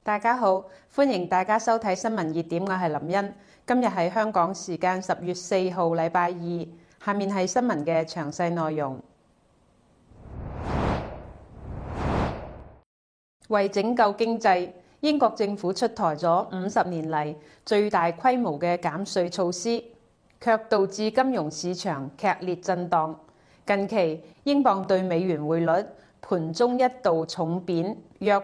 大家好，歡迎大家收睇新聞熱點，我係林茵。今日係香港時間10月4號，禮拜二。下面係新聞嘅詳細內容。為拯救經濟，英國政府出台咗50年嚟最大規模嘅減稅措施，卻導致金融市場劇烈震盪。近期，英鎊對美元匯率盤中一度重貶約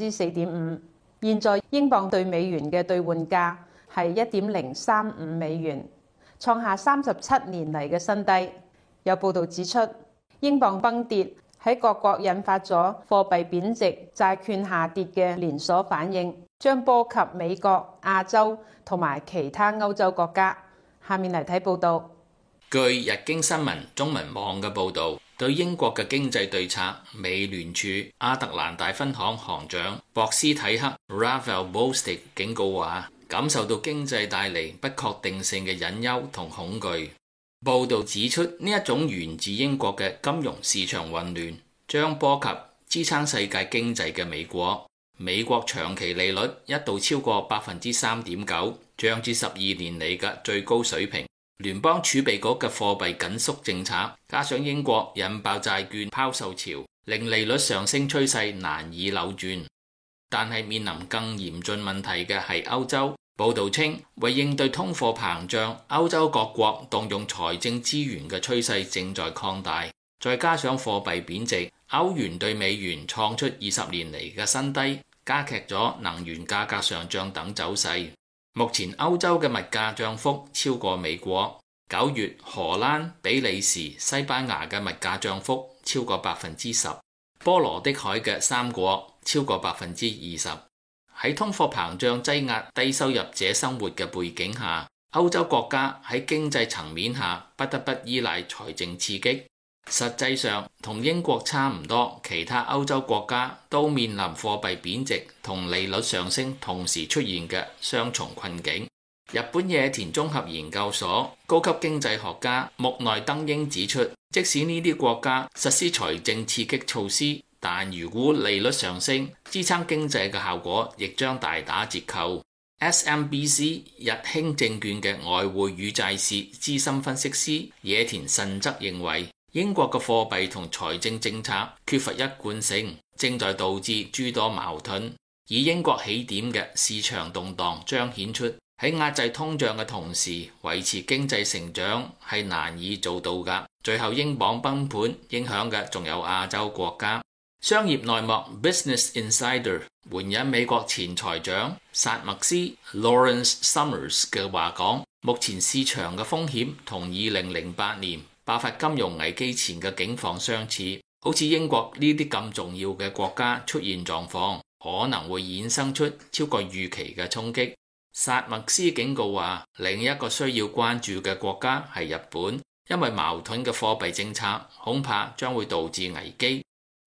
4.5%。現在英鎊對美元嘅兌換價係1.035美元，創下37年嚟嘅新低。有報道指出，英鎊崩跌喺各國引發咗貨幣貶值、債券下跌嘅連鎖反應，將波及美國、亞洲同埋其他歐洲國家。下面嚟睇報道。 據日經新聞中文網嘅報導，對英國嘅經濟對策，美聯儲亞特蘭大分行行長博斯體克 Raphael Bostic 警告話，感受到經濟帶嚟不確定性嘅隱憂同恐懼。報導指出，呢一種源自英國嘅金融市場混亂，將波及支撐世界經濟嘅美國。美國長期利率一度超過3.9%，漲至12年嚟嘅最高水平。聯邦儲備局嘅貨幣緊縮政策，加上英國引爆債券拋售潮，令利率上升趨勢難以扭轉。但係面臨更嚴峻問題嘅係歐洲。報導稱，為應對通貨膨脹，歐洲各國動用財政資源嘅趨勢正在擴大。再加上貨幣貶值，歐元對美元創出20年嚟嘅新低，加劇咗能源價格上漲等走勢。目前歐洲嘅物價漲幅超過美國。9月，荷蘭、比利時、西班牙嘅物價漲幅超過10%，波羅的海嘅3國超過20%。喺通貨膨脹擠壓低收入者生活嘅背景下，歐洲國家喺經濟層面下不得不依賴財政刺激。實際上，同英國差唔多，其他歐洲國家都面臨貨幣貶值同利率上升同時出現嘅雙重困境。日本野田綜合研究所高級經濟學家木內登英指出，即使呢啲國家實施財政刺激措施，但如果利率上升，支撐經濟嘅效果亦將大打折扣。SMBC 日興證券嘅外匯與債市資深分析師野田慎則認為，英國嘅貨幣同財政政策缺乏一貫性，正在導致諸多矛盾。以英國起點嘅市場動盪彰顯出，喺壓制通脹嘅同時，維持經濟成長係難以做到㗎。最後英鎊崩盤影響嘅仲有亞洲國家。商業內幕 Business Insider 援引美國前財長薩默斯 Lawrence Summers 嘅話講，目前市場嘅風險同2008年爆發金融危機前嘅境況相似，好似英國呢啲咁重要嘅國家出現狀況，可能會衍生出超過預期嘅衝擊。薩默斯警告話，另一個需要關注嘅國家係日本，因為矛盾嘅貨幣政策恐怕將會導致危機。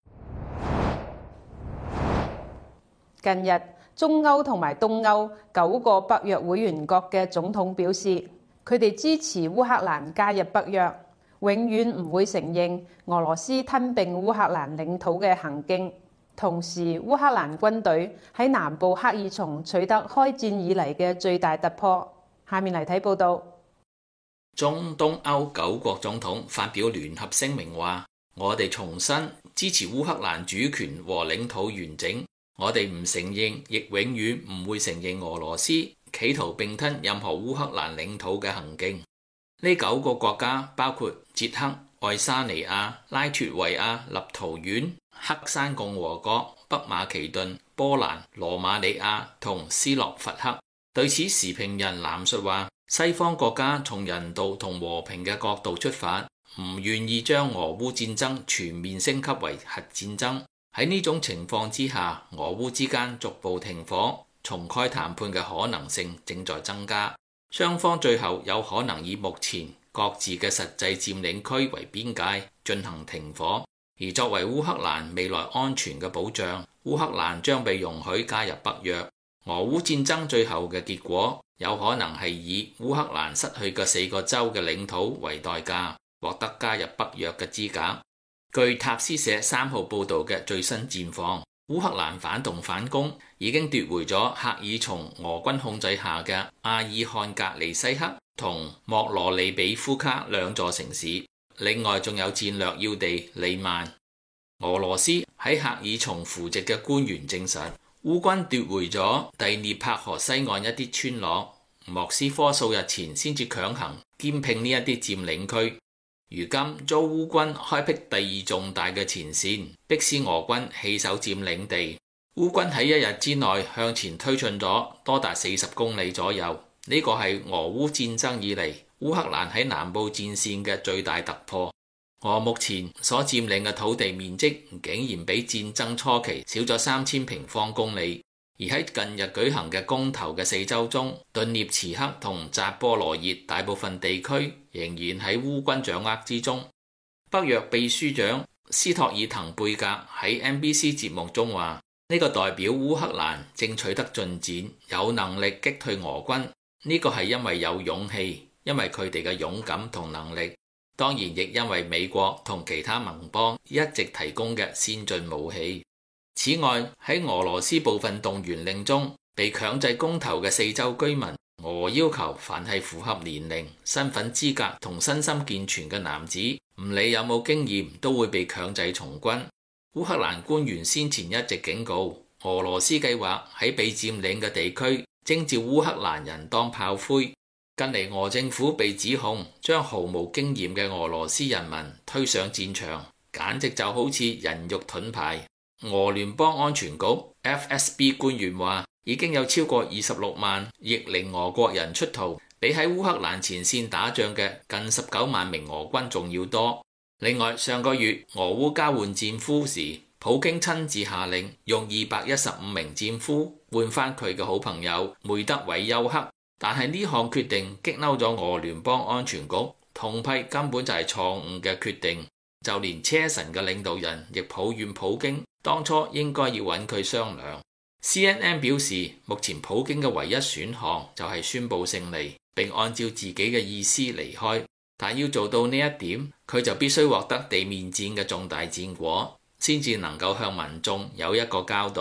近日，中歐同埋東歐9個北約會員國嘅總統表示，佢哋支持烏克蘭加入北約，永遠唔會承認俄羅斯吞併烏克蘭領土嘅行徑。同時，烏克蘭軍隊喺南部克爾松取得開戰以嚟嘅最大突破。下面嚟睇報道。 中東歐9國總統發表聯合聲明話，我哋重申支持烏克蘭主權和領土完整。我哋唔承認，亦永遠唔會承認俄羅斯企圖併吞任何烏克蘭領土嘅行徑。呢9個國家包括捷克、愛沙尼亞、拉脫維亞、立陶宛、黑山共和國、北馬其頓、波蘭、羅馬尼亞同斯洛伐克。對此，時評人藍述話，西方國家從人道同和平嘅角度出發，唔願意將俄烏戰爭全面升級為核戰爭。喺呢種情況之下，俄烏之間逐步停火、重開談判嘅可能性正在增加。雙方最後有可能以目前各自嘅實際佔領區為邊界進行停火，而作為烏克蘭未來安全嘅保障，烏克蘭將被容許加入北約。俄烏戰爭最後嘅結果有可能係以烏克蘭失去嘅4個州嘅領土為代價，獲得加入北約嘅資格。據塔斯社3號報導嘅最新戰況， 烏克蘭反動反攻已經奪回咗赫爾松俄軍控制下嘅阿爾漢格尼西克同莫羅利比夫卡兩座城市，另外仲有戰略要地利曼。俄羅斯喺赫爾松扶植嘅官員證實，烏軍奪回咗第聶伯河西岸一啲村落，莫斯科數日前先至強行兼併呢一啲佔領區。如今遭烏軍開闢第二重大嘅前線，迫使俄軍棄守佔領地。烏軍喺一日之內向前推進咗多達40公里左右，呢個係俄烏戰爭以嚟烏克蘭喺南部戰線嘅最大突破。俄目前所佔領嘅土地面積竟然比戰爭初期少咗3000平方公里。而喺近日舉行嘅公投嘅4週中，頓涅茨克同扎波羅熱大部分地區仍然喺烏軍掌握之中。北約秘書長斯托爾滕貝格喺 NBC 節目中話：呢個代表烏克蘭正取得進展，有能力擊退俄軍。呢個係因為有勇氣，因為佢哋嘅勇敢同能力，當然亦因為美國同其他盟邦一直提供嘅先進武器。此外，喺俄羅斯部分動員令中，被強制公投嘅4州居民，俄要求凡係符合年齡、身份資格同身心健全嘅男子，唔理有冇經驗，都會被強制從軍。烏克蘭官員先前一直警告，俄羅斯計劃喺被佔領嘅地區徵召烏克蘭人當炮灰。近嚟俄政府被指控將毫無經驗嘅俄羅斯人民推上戰場，簡直就好似人肉盾牌。俄聯邦安全局 FSB 官員話，已經有超過26萬役齡俄國人出逃，比喺烏克蘭前線打仗嘅近19萬名俄軍仲要多。另外，上個月俄烏交換戰俘時，普京親自下令用215名戰俘換翻佢嘅好朋友梅德韋丘克，但係呢項決定激嬲咗俄聯邦安全局，痛批根本就係錯誤嘅決定。就連車臣嘅領導人亦抱怨普京當初應該要揾佢商量。CNN 表示，目前普京嘅唯一選項就係宣佈勝利，並按照自己嘅意思離開。但要做到呢一點，佢就必須獲得地面戰嘅重大戰果，先至能夠向民眾有一個交代。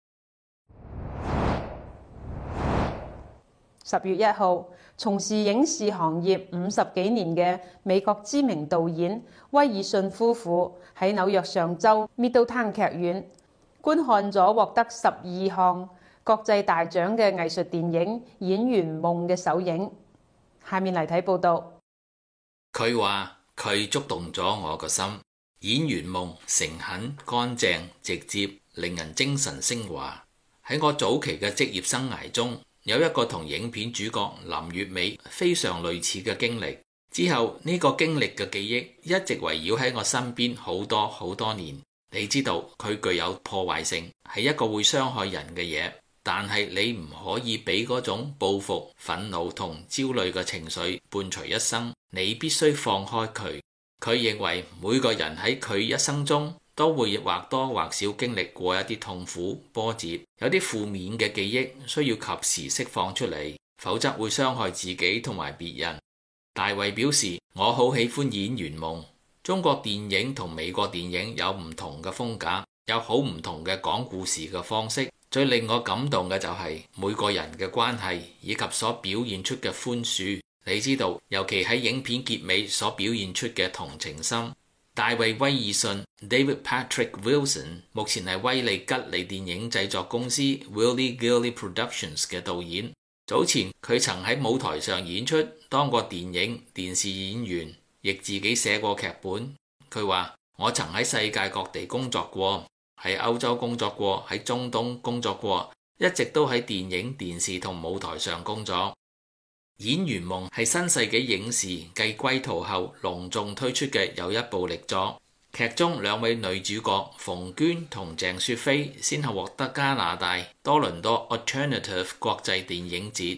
10月1號，從事影視行業50幾年嘅美國知名導演威爾遜夫婦喺紐約上週 Middletown 劇院觀看咗獲得12項國際大獎嘅藝術電影《演員夢》嘅首映。下面嚟睇報道。 佢話佢觸動咗我個心，《演員夢》誠懇、乾淨、直接，令人精神升華。喺我早期嘅職業生涯中，有一個同影片主角林月美非常類似嘅經歷，之後呢個經歷嘅記憶一直圍繞喺我身邊好多年。你知道佢具有破壞性，係一個會傷害人嘅嘢，但係你唔可以俾嗰種報復、憤怒同焦慮嘅情緒伴隨一生，你必須放開佢。佢認為每個人喺佢一生中都會或多或少經歷過一啲痛苦波折，有啲負面嘅記憶需要及時釋放出嚟，否則會傷害自己同埋別人。大衛表示，我好喜歡演員夢。中國電影同美國電影有唔同嘅風格，有好唔同嘅講故事嘅方式。最令我感動嘅就係每個人嘅關係以及所表現出嘅寬恕。你知道，尤其喺影片結尾所表現出嘅同情心。大衛威爾遜 David Patrick Wilson 目前係威利吉利電影製作公司 Willy Gilly Productions 嘅導演。早前佢曾喺舞台上演出，當過電影、電視演員，亦自己寫過劇本。佢話：我曾喺世界各地工作過，喺歐洲工作過，喺中東工作過，一直都喺電影、電視同舞台上工作。演員夢係新世紀影視繼歸途後隆重推出嘅又一部力作。劇中兩位女主角馮娟同鄭雪菲先後獲得加拿大多倫多 Alternative 國際電影節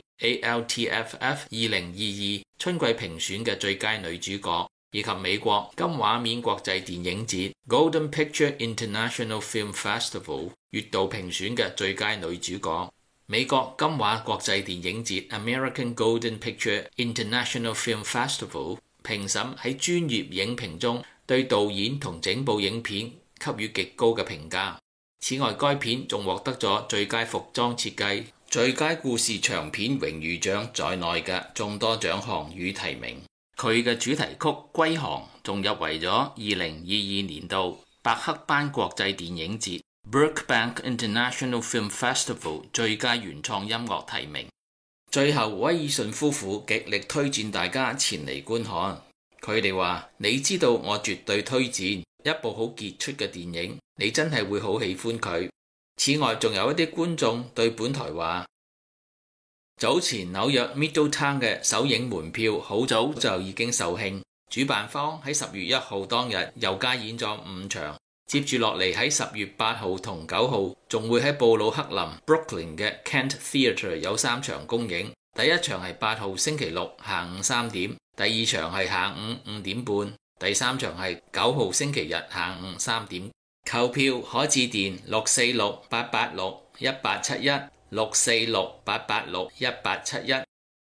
ALTFF 2022春季評選嘅最佳女主角，以及美國金畫面國際電影節 Golden Picture International Film Festival 月度評選嘅最佳女主角。美國金畫國際電影節 American Golden Picture International Film Festival 評審喺專業影評中對導演同整部影片給予極高嘅評價。 此外，該片仲獲得咗最佳服裝設計、最佳故事長片榮譽獎在內嘅眾多獎項與提名。佢嘅主題曲《歸航》仲入圍咗2022年度伯克班國際電影節 Brookbank International Film Festival 最佳原創音樂提名。最後，威爾遜夫婦極力推薦大家前嚟觀看。佢哋話：你知道我絕對推薦一部好傑出嘅電影，你真係會好喜歡佢。此外，仲有一啲觀眾對本台話，早前紐約 Middletown 嘅首映門票好早就已經售罄，主辦方喺10月1號當日又加演咗5場，接住落嚟喺10月8號同9號仲會喺布魯克林 Brooklyn 嘅 Kent Theatre 有3場公映。第一場係8號星期六下午3點，第二場係下午5點半，第三場係9號星期日下午3點。購票可致電646-886-1871 646-886-1871。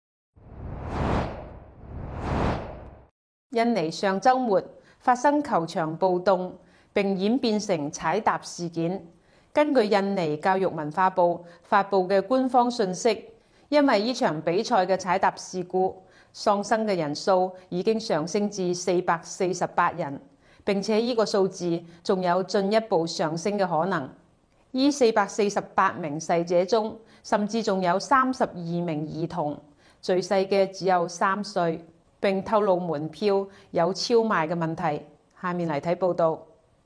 印尼上週末發生球場暴動，並演變成踩踏事件。根據印尼教育文化部發布嘅官方訊息，因為呢場比賽嘅踩踏事故，喪生嘅人數已經上升至448人，並且呢個數字仲有進一步上升嘅可能。呢448名逝者中，甚至仲有32名兒童，最細嘅只有3歲，並透露門票有超賣嘅問題。下面嚟睇報導。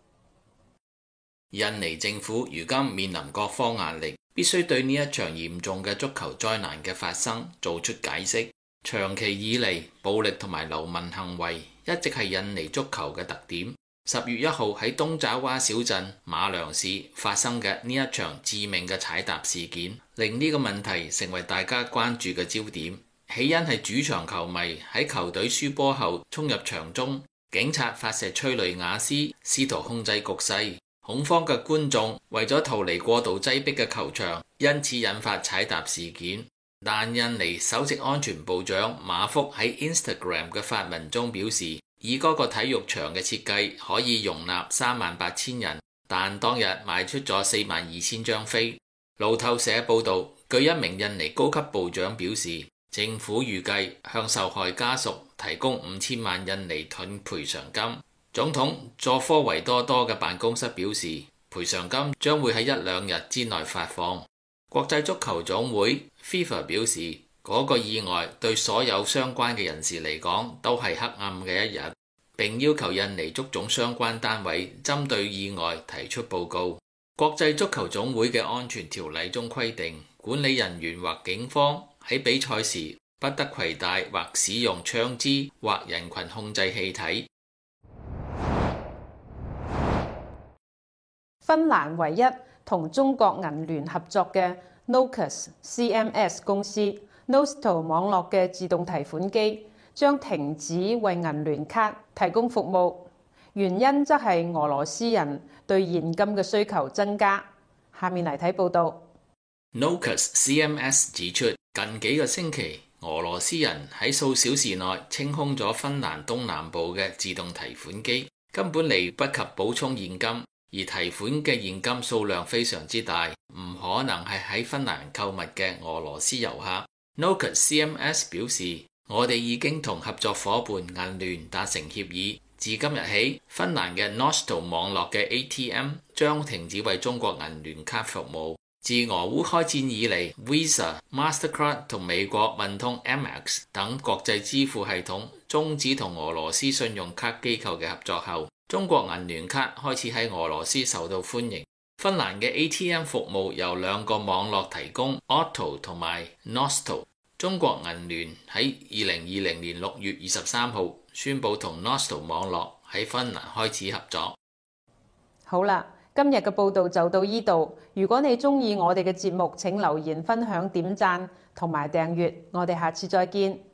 印尼政府如今面臨各方壓力，必須對呢一場嚴重嘅足球災難嘅發生做出解釋。長期以嚟，暴力同埋流氓行為一直係印尼足球嘅特點。10月1號喺東爪哇小鎮馬良市發生嘅呢一場致命嘅踩踏事件，令呢個問題成為大家關注嘅焦點。起因係主場球迷喺球隊輸波後衝入場中，警察發射催淚瓦斯，試圖控制局勢。恐慌嘅觀眾為咗逃離過度擠迫嘅球場，因此引發踩踏事件。但印尼首席安全部長馬福喺 Instagram 嘅發文中表示，以嗰個體育場嘅設計可以容納38,000人，但當日賣出咗42,000張飛。路透社報導，據一名印尼高級部長表示，政府預計向受害家屬提供5000萬印尼盾賠償金。總統佐科維多多嘅辦公室表示，賠償金將會喺1-2日之內發放。國際足球總會 FIFA 表示，嗰個意外對所有相關嘅人士嚟講都係黑暗嘅一日，並要求印尼足總相關單位針對意外提出報告。國際足球總會嘅安全條例中規定，管理人員或警方喺比賽時不得攜帶或使用槍支或人群控制氣體。 芬蘭唯一同中國銀聯合作嘅 Nokas CMS 公司 Nosto 網絡嘅自動提款機將停止為銀聯卡提供服務，原因則係俄羅斯人對現金嘅需求增加。下面嚟睇報導。 Nokas CMS 指出，近幾個星期，俄羅斯人喺數小時內清空咗芬蘭東南部嘅自動提款機，根本嚟不及補充現金。而提款嘅現金數量非常之大，唔可能係喺芬蘭購物嘅俄羅斯遊客。Nokas CMS 表示，我哋已經同合作夥伴銀聯達成協議，自今日起，芬蘭嘅 Nosto 網絡嘅 ATM 將停止為中國銀聯卡服務。自俄烏開戰以嚟 ，Visa、Mastercard 同美國運通 Amex 等國際支付系統終止同俄羅斯信用卡機構嘅合作後，中國銀聯卡開始喺俄羅斯受到歡迎。芬蘭嘅 ATM 服務由2個網絡提供 Otto 同埋 Nosto。中國銀聯喺2020年6月23號宣布同 Nosto 網絡喺芬蘭開始合作。 好啦，今日嘅報道就到呢度。如果你鍾意我哋嘅節目，請留言、分享、點讚同埋訂閱。我哋下次再見。